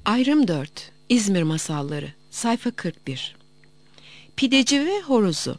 Ayrım 4. İzmir Masalları. Sayfa 41. Pideci ve horozu.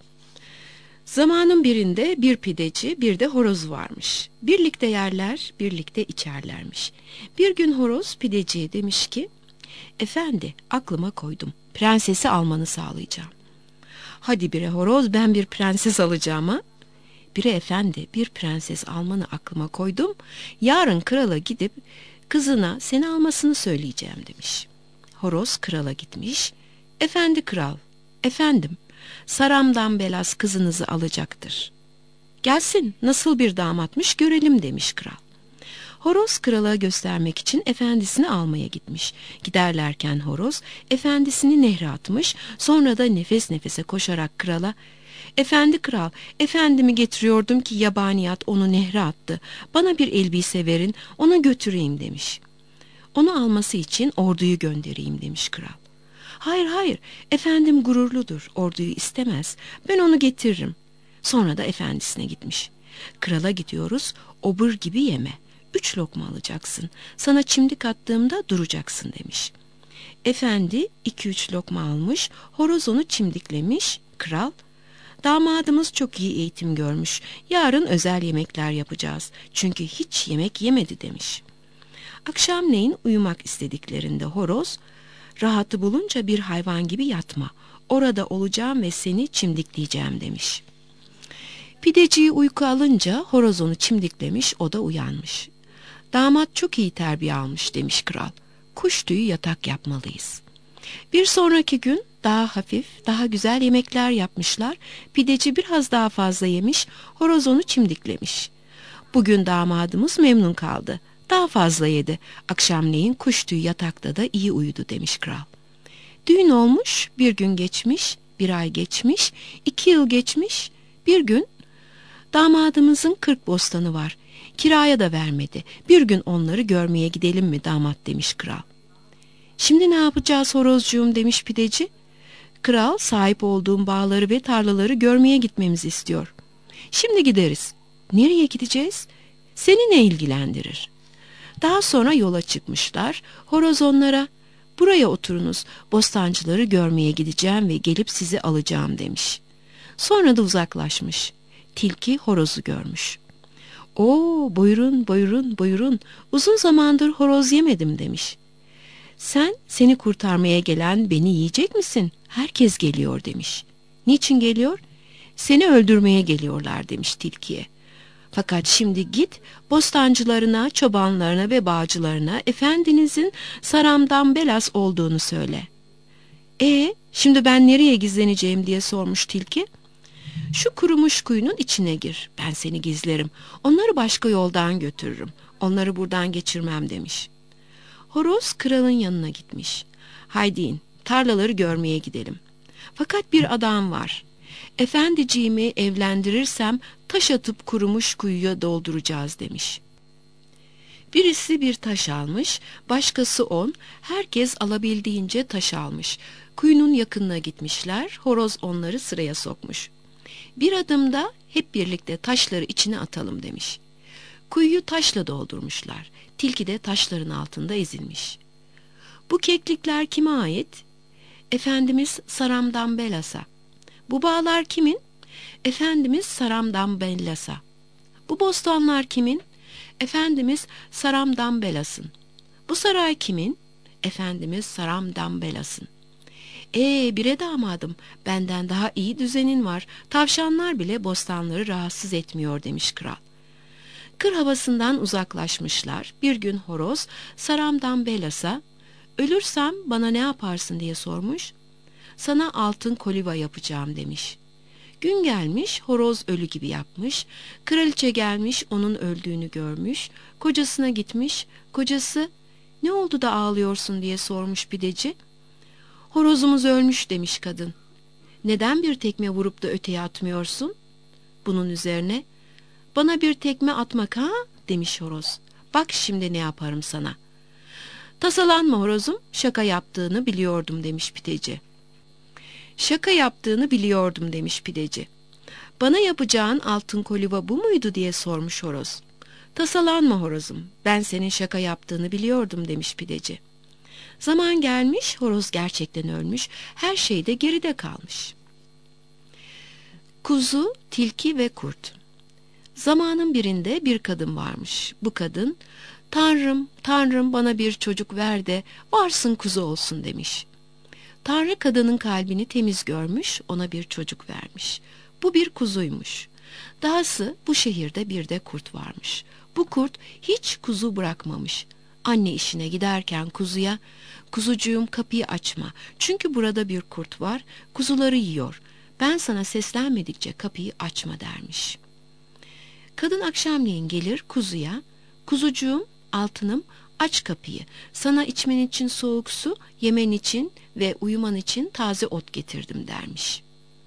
Zamanın birinde bir pideci, bir de horoz varmış. Birlikte yerler, birlikte içerlermiş. Bir gün horoz pideciye demiş ki, "Efendi, aklıma koydum. Prensesi almanı sağlayacağım." "Hadi bre horoz, ben bir prenses alacağım ha." "Bre efendi, bir prenses almanı aklıma koydum. Yarın krala gidip kızına seni almasını söyleyeceğim," demiş. Horoz krala gitmiş. "Efendi kral, efendim, Saramdan Belas kızınızı alacaktır. Gelsin, nasıl bir damatmış görelim," demiş kral. Horoz krala göstermek için efendisini almaya gitmiş. Giderlerken horoz efendisini nehre atmış, sonra da nefes nefese koşarak krala, "Efendi kral, efendimi getiriyordum ki yabaniyat onu nehre attı. Bana bir elbise verin, ona götüreyim," demiş. "Onu alması için orduyu göndereyim," demiş kral. "Hayır hayır, efendim gururludur, orduyu istemez. Ben onu getiririm." Sonra da efendisine gitmiş. "Krala gidiyoruz, obur gibi yeme. 3 lokma alacaksın. Sana çimdik attığımda duracaksın," demiş. Efendi 2-3 lokma almış, horoz onu çimdiklemiş. Kral, "Damadımız çok iyi eğitim görmüş. Yarın özel yemekler yapacağız. Çünkü hiç yemek yemedi," demiş. Akşamleyin uyumak istediklerinde horoz, "Rahatı bulunca bir hayvan gibi yatma. Orada olacağım ve seni çimdikleyeceğim," demiş. Pideciyi uyku alınca horoz onu çimdiklemiş, o da uyanmış. "Damat çok iyi terbiye almış," demiş kral. "Kuş tüyü yatak yapmalıyız." Bir sonraki gün daha hafif, daha güzel yemekler yapmışlar. Pideci biraz daha fazla yemiş, horoz onu çimdiklemiş. "Bugün damadımız memnun kaldı. Daha fazla yedi. Akşamleyin kuş tüyü yatakta da iyi uyudu," demiş kral. Düğün olmuş, bir gün geçmiş, bir ay geçmiş, 2 yıl geçmiş. Bir gün, "Damadımızın 40 bostanı var. Kiraya da vermedi. Bir gün onları görmeye gidelim mi damat?" demiş kral. "Şimdi ne yapacağız horozcuğum?" demiş pideci. Kral, "Sahip olduğum bağları ve tarlaları görmeye gitmemizi istiyor." "Şimdi gideriz." "Nereye gideceğiz?" "Seni ne ilgilendirir?" Daha sonra yola çıkmışlar. Horoz onlara, "Buraya oturunuz, bostancıları görmeye gideceğim ve gelip sizi alacağım," demiş. Sonra da uzaklaşmış. Tilki horozu görmüş. "Oo, buyurun buyurun buyurun, uzun zamandır horoz yemedim," demiş. Seni kurtarmaya gelen beni yiyecek misin? Herkes geliyor," demiş. "Niçin geliyor?" "Seni öldürmeye geliyorlar," demiş tilkiye. "Fakat şimdi git, bostancılarına, çobanlarına ve bağcılarına efendinizin Saramdan Belas olduğunu söyle." Şimdi ben nereye gizleneceğim?" diye sormuş tilki. "Şu kurumuş kuyunun içine gir, ben seni gizlerim. Onları başka yoldan götürürüm. Onları buradan geçirmem," demiş. Horoz kralın yanına gitmiş. "Haydi in, tarlaları görmeye gidelim. Fakat bir adam var. Efendiciğimi evlendirirsem taş atıp kurumuş kuyuya dolduracağız," demiş. Birisi bir taş almış, başkası 10, herkes alabildiğince taş almış. Kuyunun yakınına gitmişler, horoz onları sıraya sokmuş. "Bir adımda hep birlikte taşları içine atalım," demiş. Kuyuyu taşla doldurmuşlar. Tilki de taşların altında ezilmiş. "Bu keklikler kime ait?" "Efendimiz Saramdan Belas'a." "Bu bağlar kimin?" "Efendimiz Saramdan Belas'a." "Bu bostanlar kimin?" "Efendimiz Saramdan Belas'ın." "Bu saray kimin?" "Efendimiz Saramdan Belas'ın." Bire damadım, benden daha iyi düzenin var. Tavşanlar bile bostanları rahatsız etmiyor," demiş kral. Kır havasından uzaklaşmışlar. Bir gün horoz Saramdan Belas'a, "Ölürsem bana ne yaparsın?" diye sormuş. "Sana altın koliva yapacağım," demiş. Gün gelmiş, horoz ölü gibi yapmış. Kraliçe gelmiş, onun öldüğünü görmüş. Kocasına gitmiş. Kocası, "Ne oldu da ağlıyorsun?" diye sormuş pideci. "Horozumuz ölmüş," demiş kadın. "Neden bir tekme vurup da öteye atmıyorsun?" Bunun üzerine, "Bana bir tekme atmak ha?" demiş horoz. "Bak şimdi ne yaparım sana." "Tasalanma horozum, şaka yaptığını biliyordum," demiş pideci. "Şaka yaptığını biliyordum," demiş pideci. "Bana yapacağın altın koliva bu muydu?" diye sormuş horoz. "Tasalanma horozum, ben senin şaka yaptığını biliyordum," demiş pideci. Zaman gelmiş, horoz gerçekten ölmüş, her şey de geride kalmış. Kuzu, tilki ve kurt. Zamanın birinde bir kadın varmış. Bu kadın, "Tanrım, Tanrım bana bir çocuk ver de varsın kuzu olsun," demiş. Tanrı kadının kalbini temiz görmüş, ona bir çocuk vermiş. Bu bir kuzuymuş. Dahası bu şehirde bir de kurt varmış. Bu kurt hiç kuzu bırakmamış. Anne işine giderken kuzuya, "Kuzucuğum kapıyı açma, çünkü burada bir kurt var, kuzuları yiyor. Ben sana seslenmedikçe kapıyı açma," dermiş. Kadın akşamleyin gelir kuzuya, "Kuzucuğum, altınım, aç kapıyı. Sana içmen için soğuk su, yemen için ve uyuman için taze ot getirdim," dermiş.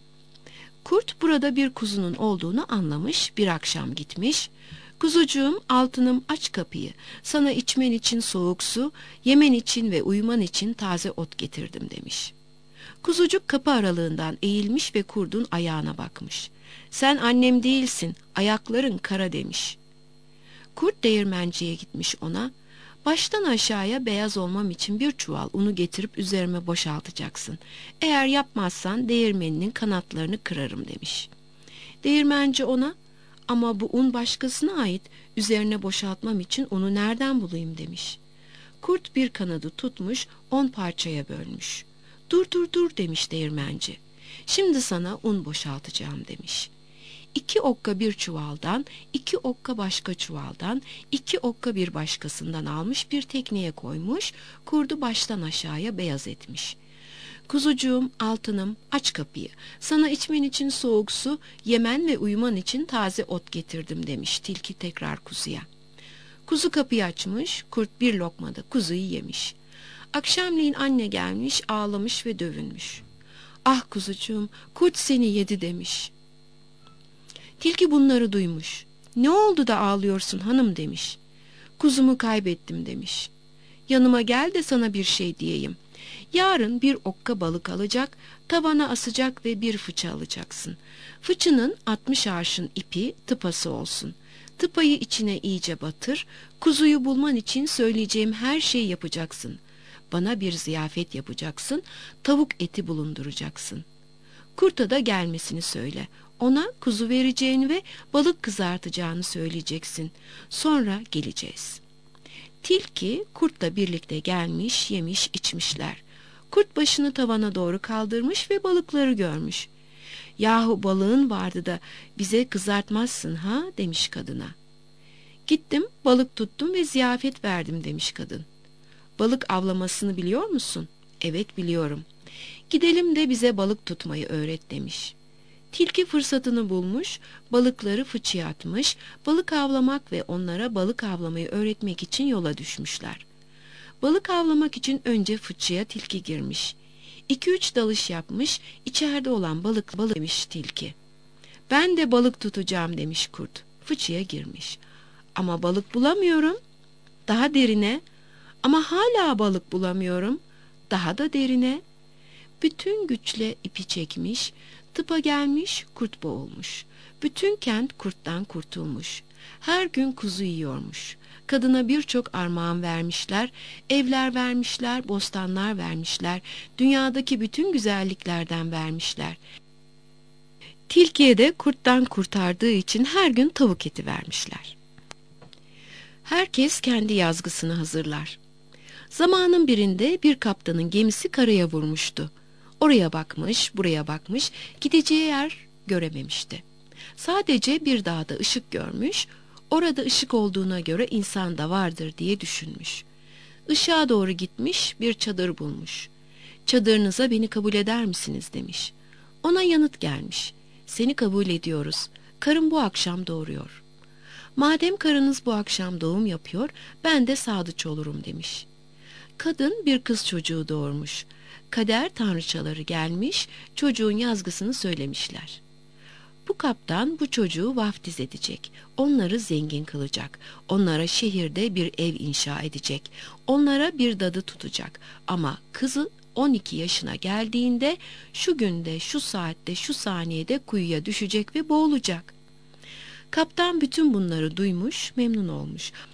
Kurt burada bir kuzunun olduğunu anlamış, bir akşam gitmiş. "Kuzucuğum, altınım, aç kapıyı. Sana içmen için soğuk su, yemen için ve uyuman için taze ot getirdim," demiş. Kuzucuk kapı aralığından eğilmiş ve kurdun ayağına bakmış. "Sen annem değilsin, ayakların kara," demiş. Kurt değirmenciye gitmiş ona, "Baştan aşağıya beyaz olmam için bir çuval unu getirip üzerime boşaltacaksın. Eğer yapmazsan değirmeninin kanatlarını kırarım," demiş. Değirmenci ona, "Ama bu un başkasına ait, üzerine boşaltmam için unu nereden bulayım?" demiş. Kurt bir kanadı tutmuş, 10 parçaya bölmüş. "Dur dur dur," demiş değirmenci. "Şimdi sana un boşaltacağım," demiş. 2 okka bir çuvaldan, 2 okka başka çuvaldan, 2 okka bir başkasından almış, bir tekneye koymuş, kurdu baştan aşağıya beyaz etmiş. "Kuzucuğum, altınım, aç kapıyı. Sana içmen için soğuk su, yemen ve uyuman için taze ot getirdim," demiş tilki tekrar kuzuya. Kuzu kapıyı açmış, kurt bir lokmada kuzuyu yemiş. Akşamleyin anne gelmiş, ağlamış ve dövünmüş. "Ah kuzucuğum, kurt seni yedi," demiş. Tilki bunları duymuş. "Ne oldu da ağlıyorsun hanım?" demiş. "Kuzumu kaybettim," demiş. "Yanıma gel de sana bir şey diyeyim. Yarın bir okka balık alacak, tavana asacak ve bir fıçı alacaksın. Fıçının 60 arşın ipi tıpası olsun. Tıpayı içine iyice batır, kuzuyu bulman için söyleyeceğim her şeyi yapacaksın. Bana bir ziyafet yapacaksın, tavuk eti bulunduracaksın. Kurta da gelmesini söyle. Ona kuzu vereceğini ve balık kızartacağını söyleyeceksin. Sonra geleceğiz." Tilki kurtla birlikte gelmiş, yemiş, içmişler. Kurt başını tavana doğru kaldırmış ve balıkları görmüş. "Yahu balığın vardı da bize kızartmazsın ha?" demiş kadına. "Gittim, balık tuttum ve ziyafet verdim," demiş kadın. "Balık avlamasını biliyor musun?" "Evet, biliyorum." "Gidelim de bize balık tutmayı öğret," demiş. Tilki fırsatını bulmuş, balıkları fıçıya atmış, balık avlamak ve onlara balık avlamayı öğretmek için yola düşmüşler. Balık avlamak için önce fıçıya tilki girmiş. 2-3 dalış yapmış, içeride olan balık demiş tilki. "Ben de balık tutacağım," demiş kurt. Fıçıya girmiş. "Ama balık bulamıyorum." "Daha derine." "Ama hala balık bulamıyorum." "Daha da derine." Bütün güçle ipi çekmiş, tıpa gelmiş, kurt boğulmuş. Bütün kent kurttan kurtulmuş. Her gün kuzu yiyormuş. Kadına birçok armağan vermişler, evler vermişler, bostanlar vermişler, dünyadaki bütün güzelliklerden vermişler. Tilkiye de kurttan kurtardığı için her gün tavuk eti vermişler. Herkes kendi yazgısını hazırlar. Zamanın birinde bir kaptanın gemisi karaya vurmuştu. Oraya bakmış, buraya bakmış, gideceği yer görememişti. Sadece bir dağda ışık görmüş, orada ışık olduğuna göre insan da vardır diye düşünmüş. Işığa doğru gitmiş, bir çadır bulmuş. "Çadırınıza beni kabul eder misiniz?" demiş. Ona yanıt gelmiş. "Seni kabul ediyoruz. Karım bu akşam doğuruyor." "Madem karınız bu akşam doğum yapıyor, ben de sadıç olurum," demiş. Kadın bir kız çocuğu doğurmuş. Kader tanrıçaları gelmiş, çocuğun yazgısını söylemişler. Bu kaptan bu çocuğu vaftiz edecek, onları zengin kılacak, onlara şehirde bir ev inşa edecek, onlara bir dadı tutacak ama kızı 12 yaşına geldiğinde şu günde, şu saatte, şu saniyede kuyuya düşecek ve boğulacak. Kaptan bütün bunları duymuş, memnun olmuş.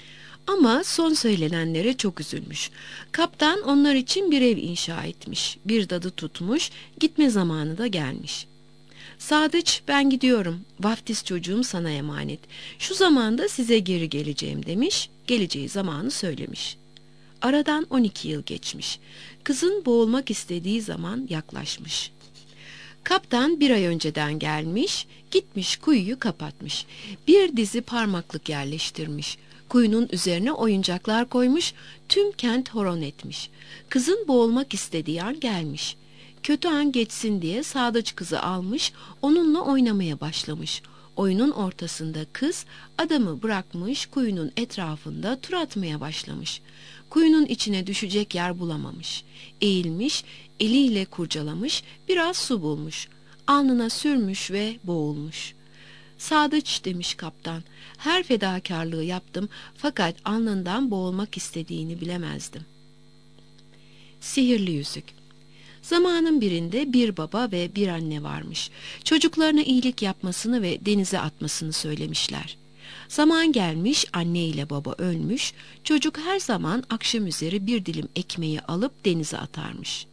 Ama son söylenenlere çok üzülmüş. Kaptan onlar için bir ev inşa etmiş, bir dadı tutmuş, gitme zamanı da gelmiş. Sadıç, ben gidiyorum, vaftiz çocuğum sana emanet. Şu zamanda size geri geleceğim demiş, geleceği zamanı söylemiş. Aradan 12 yıl geçmiş. Kızın boğulmak istediği zaman yaklaşmış. Kaptan bir ay önceden gelmiş, gitmiş kuyuyu kapatmış. Bir dizi parmaklık yerleştirmiş. Kuyunun üzerine oyuncaklar koymuş, tüm kent horon etmiş. Kızın boğulmak istediği an gelmiş. Kötü an geçsin diye Sadıç kızı almış, onunla oynamaya başlamış. Oyunun ortasında kız adamı bırakmış, kuyunun etrafında tur atmaya başlamış. Kuyunun içine düşecek yer bulamamış. Eğilmiş, eliyle kurcalamış, biraz su bulmuş. Alnına sürmüş ve boğulmuş. Sadıç demiş kaptan, her fedakarlığı yaptım fakat alnından boğulmak istediğini bilemezdim. Sihirli yüzük. Zamanın birinde bir baba ve bir anne varmış. Çocuklarına iyilik yapmasını ve denize atmasını söylemişler. Zaman gelmiş, anne ile baba ölmüş, çocuk her zaman akşam üzeri bir dilim ekmeği alıp denize atarmış.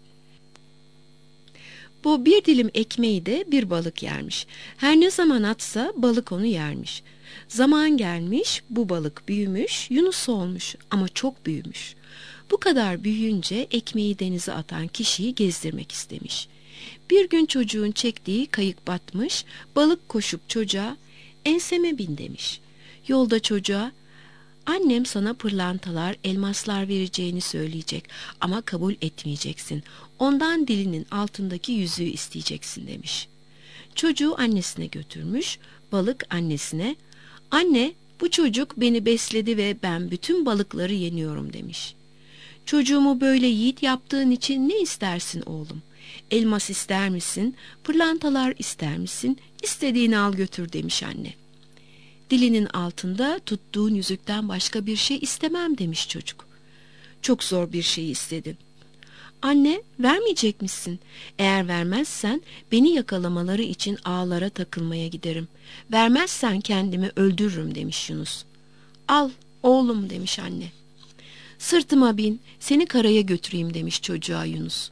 Bu bir dilim ekmeği de bir balık yermiş. Her ne zaman atsa balık onu yermiş. Zaman gelmiş, bu balık büyümüş, Yunus olmuş ama çok büyümüş. Bu kadar büyüyünce ekmeği denize atan kişiyi gezdirmek istemiş. Bir gün çocuğun çektiği kayık batmış, balık koşup çocuğa enseme bin demiş. Yolda çocuğa annem sana pırlantalar, elmaslar vereceğini söyleyecek ama kabul etmeyeceksin. Ondan dilinin altındaki yüzüğü isteyeceksin demiş. Çocuğu annesine götürmüş, balık annesine, anne bu çocuk beni besledi ve ben bütün balıkları yeniyorum demiş. Çocuğumu böyle yiğit yaptığın için ne istersin oğlum? Elmas ister misin? Pırlantalar ister misin? İstediğini al götür demiş anne. Dilinin altında tuttuğun yüzükten başka bir şey istemem demiş çocuk. Çok zor bir şey istedin. Anne, vermeyecek misin? Eğer vermezsen beni yakalamaları için ağlara takılmaya giderim. Vermezsen kendimi öldürürüm demiş Yunus. Al oğlum demiş anne. Sırtıma bin, seni karaya götüreyim demiş çocuğa Yunus.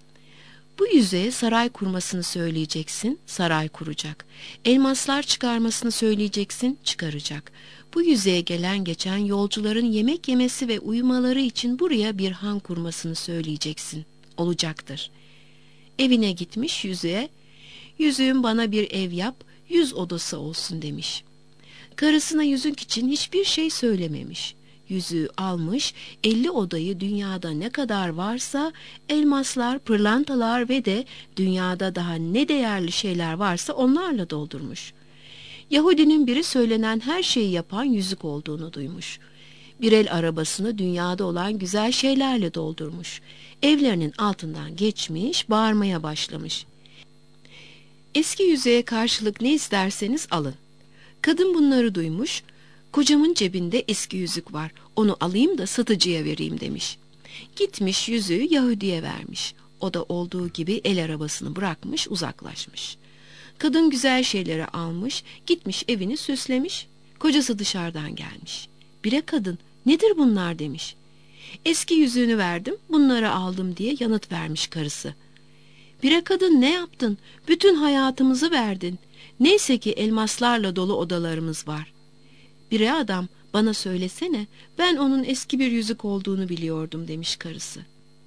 Bu yüzeye saray kurmasını söyleyeceksin, saray kuracak. Elmaslar çıkarmasını söyleyeceksin, çıkaracak. Bu yüzeye gelen geçen yolcuların yemek yemesi ve uyumaları için buraya bir han kurmasını söyleyeceksin. Olacaktır. Evine gitmiş yüzüğe, yüzüğüm bana bir ev yap, 100 odası olsun demiş. Karısına yüzük için hiçbir şey söylememiş. Yüzüğü almış, 50 odayı dünyada ne kadar varsa, elmaslar, pırlantalar ve de dünyada daha ne değerli şeyler varsa onlarla doldurmuş. Yahudinin biri söylenen her şeyi yapan yüzük olduğunu duymuş. Bir el arabasını dünyada olan güzel şeylerle doldurmuş. Evlerinin altından geçmiş, bağırmaya başlamış. Eski yüzüğe karşılık ne isterseniz alın. Kadın bunları duymuş, kocamın cebinde eski yüzük var, onu alayım da satıcıya vereyim demiş. Gitmiş yüzüğü Yahudi'ye vermiş. O da olduğu gibi el arabasını bırakmış, uzaklaşmış. Kadın güzel şeyleri almış, gitmiş evini süslemiş. Kocası dışarıdan gelmiş. Bire kadın, nedir bunlar demiş. Eski yüzüğünü verdim, bunları aldım diye yanıt vermiş karısı. Bire kadın, ne yaptın? Bütün hayatımızı verdin. Neyse ki elmaslarla dolu odalarımız var. Bire adam, bana söylesene, ben onun eski bir yüzük olduğunu biliyordum demiş karısı.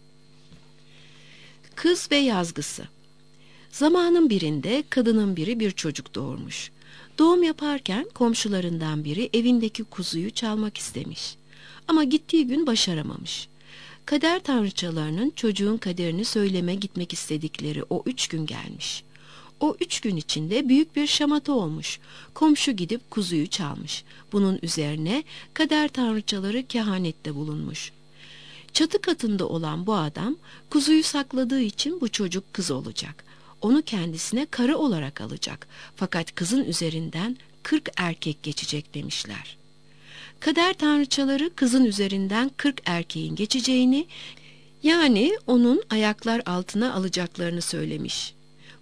Kız ve yazgısı. Zamanın birinde kadının biri bir çocuk doğurmuş. Doğum yaparken komşularından biri evindeki kuzuyu çalmak istemiş. Ama gittiği gün başaramamış. Kader tanrıçalarının çocuğun kaderini söyleme gitmek istedikleri o 3 gün gelmiş. O 3 gün içinde büyük bir şamata olmuş. Komşu gidip kuzuyu çalmış. Bunun üzerine kader tanrıçaları kehanette bulunmuş. Çatı katında olan bu adam kuzuyu sakladığı için bu çocuk kız olacak. Onu kendisine karı olarak alacak. Fakat kızın üzerinden 40 erkek geçecek demişler. Kader tanrıçaları kızın üzerinden 40 erkeğin geçeceğini, yani onun ayaklar altına alacaklarını söylemiş.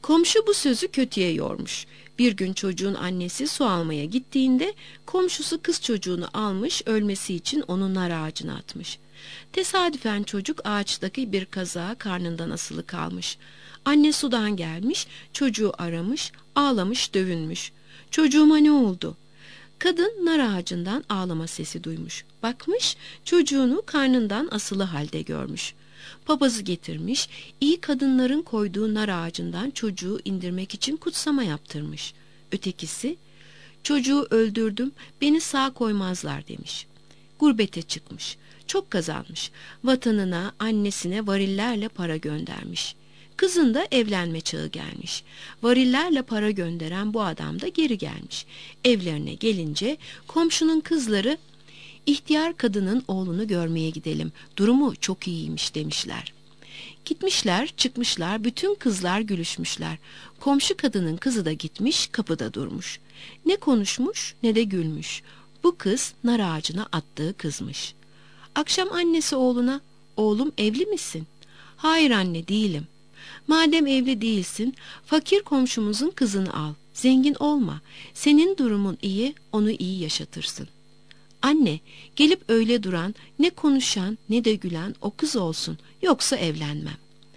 Komşu bu sözü kötüye yormuş. Bir gün çocuğun annesi su almaya gittiğinde komşusu kız çocuğunu almış, ölmesi için onu nar ağacına atmış. Tesadüfen çocuk ağaçtaki bir kazığa karnından asılı kalmış. Anne sudan gelmiş, çocuğu aramış, ağlamış, dövünmüş. Çocuğuma ne oldu? Kadın nar ağacından ağlama sesi duymuş. Bakmış, çocuğunu karnından asılı halde görmüş. Papazı getirmiş, iyi kadınların koyduğu nar ağacından çocuğu indirmek için kutsama yaptırmış. Ötekisi, çocuğu öldürdüm, beni sağ koymazlar demiş. Gurbete çıkmış, çok kazanmış, vatanına, annesine varillerle para göndermiş. Kızın da evlenme çağı gelmiş. Varillerle para gönderen bu adam da geri gelmiş. Evlerine gelince komşunun kızları, İhtiyar kadının oğlunu görmeye gidelim. Durumu çok iyiymiş demişler. Gitmişler, çıkmışlar, bütün kızlar gülüşmüşler. Komşu kadının kızı da gitmiş, kapıda durmuş. Ne konuşmuş ne de gülmüş. Bu kız nar ağacına attığı kızmış. Akşam annesi oğluna, "Oğlum evli misin?" "Hayır anne, değilim." "Madem evli değilsin, fakir komşumuzun kızını al. Zengin olma. Senin durumun iyi, onu iyi yaşatırsın." "Anne, gelip öyle duran, ne konuşan ne de gülen o kız olsun, yoksa evlenmem."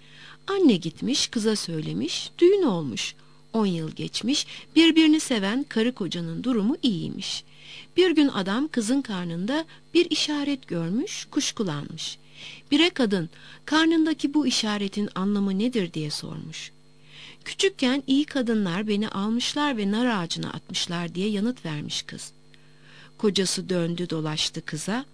Anne gitmiş, kıza söylemiş, düğün olmuş. 10 yıl geçmiş, birbirini seven karı kocanın durumu iyiymiş. Bir gün adam kızın karnında bir işaret görmüş, kuşkulanmış. Bire kadın, karnındaki bu işaretin anlamı nedir diye sormuş. "Küçükken iyi kadınlar beni almışlar ve nar ağacına atmışlar" diye yanıt vermiş kız. Kocası döndü dolaştı kıza.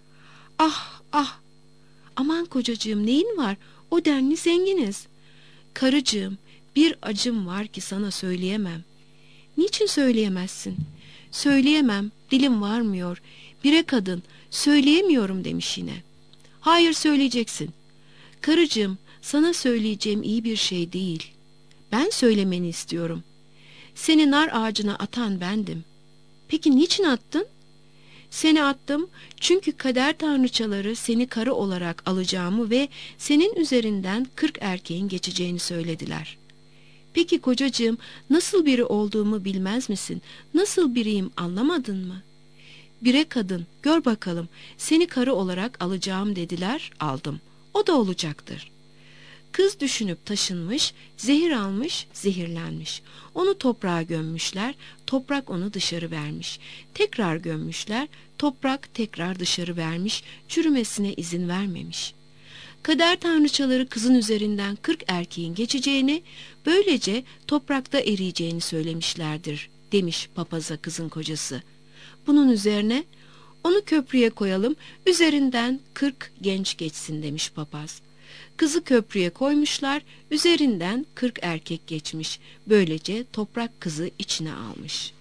"Ah ah, aman kocacığım, neyin var? O denli zenginiz." "Karıcığım, bir acım var ki sana söyleyemem." "Niçin söyleyemezsin?" "Söyleyemem, dilim varmıyor. Bire kadın, söyleyemiyorum" demiş yine. "Hayır, söyleyeceksin." "Karıcığım, sana söyleyeceğim iyi bir şey değil. Ben söylemeni istiyorum. Seni nar ağacına atan bendim." "Peki niçin attın?" "Seni attım çünkü kader tanrıçaları seni karı olarak alacağımı ve senin üzerinden 40 erkeğin geçeceğini söylediler." "Peki kocacığım, nasıl biri olduğumu bilmez misin? Nasıl biriyim, anlamadın mı?" "Bire kadın, gör bakalım, seni karı olarak alacağım dediler, aldım. O da olacaktır." Kız düşünüp taşınmış, zehir almış, zehirlenmiş. Onu toprağa gömmüşler, toprak onu dışarı vermiş. Tekrar gömmüşler, toprak tekrar dışarı vermiş, çürümesine izin vermemiş. Kader tanrıçaları kızın üzerinden 40 erkeğin geçeceğini, böylece toprakta eriyeceğini söylemişlerdir, demiş papaza kızın kocası. Bunun üzerine, "Onu köprüye koyalım, üzerinden 40 genç geçsin" demiş papaz. Kızı köprüye koymuşlar, üzerinden 40 erkek geçmiş. Böylece toprak kızı içine almış.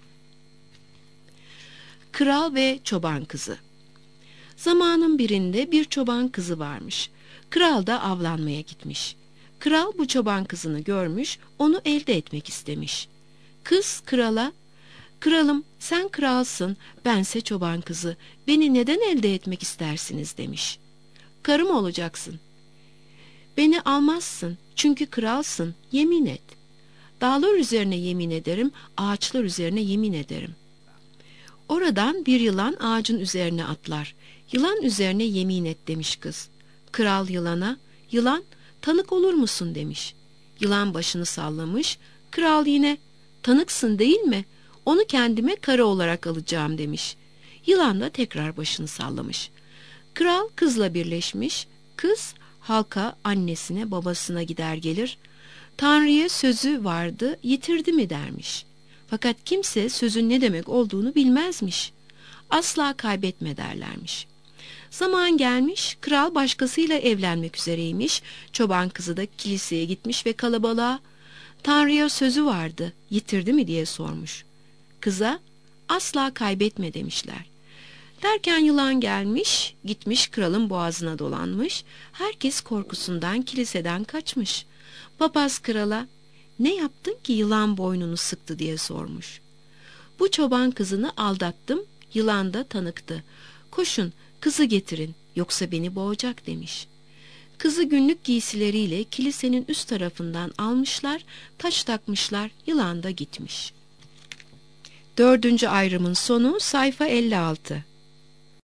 Kral ve çoban kızı. Zamanın birinde bir çoban kızı varmış. Kral da avlanmaya gitmiş. Kral bu çoban kızını görmüş, onu elde etmek istemiş. Kız krala, "Kralım, sen kralsın, bense çoban kızı. Beni neden elde etmek istersiniz?" demiş. "Karım olacaksın." "Beni almazsın, çünkü kralsın, yemin et." "Dağlar üzerine yemin ederim, ağaçlar üzerine yemin ederim." Oradan bir yılan ağacın üzerine atlar. "Yılan üzerine yemin et" demiş kız. Kral yılana, "Yılan, tanık olur musun?" demiş. Yılan başını sallamış. Kral yine, "Tanıksın değil mi? Onu kendime karı olarak alacağım" demiş. Yılan da tekrar başını sallamış. Kral kızla birleşmiş. Kız halka, annesine, babasına gider gelir. "Tanrı'ya sözü vardı, yitirdi mi?" dermiş. Fakat kimse sözün ne demek olduğunu bilmezmiş. "Asla kaybetme" derlermiş. Zaman gelmiş, kral başkasıyla evlenmek üzereymiş. Çoban kızı da kiliseye gitmiş ve kalabalığa, "Tanrı'ya sözü vardı, yitirdi mi?" diye sormuş. Kıza, "Asla kaybetme" demişler. Derken yılan gelmiş, gitmiş kralın boğazına dolanmış. Herkes korkusundan kiliseden kaçmış. Papaz krala, "Ne yaptın ki yılan boynunu sıktı?" diye sormuş. "Bu çoban kızını aldattım, yılan da tanıktı. Koşun, kızı getirin, yoksa beni boğacak" demiş. Kızı günlük giysileriyle kilisenin üst tarafından almışlar, taç takmışlar, yılan da gitmiş. Dördüncü ayrımın sonu sayfa 56.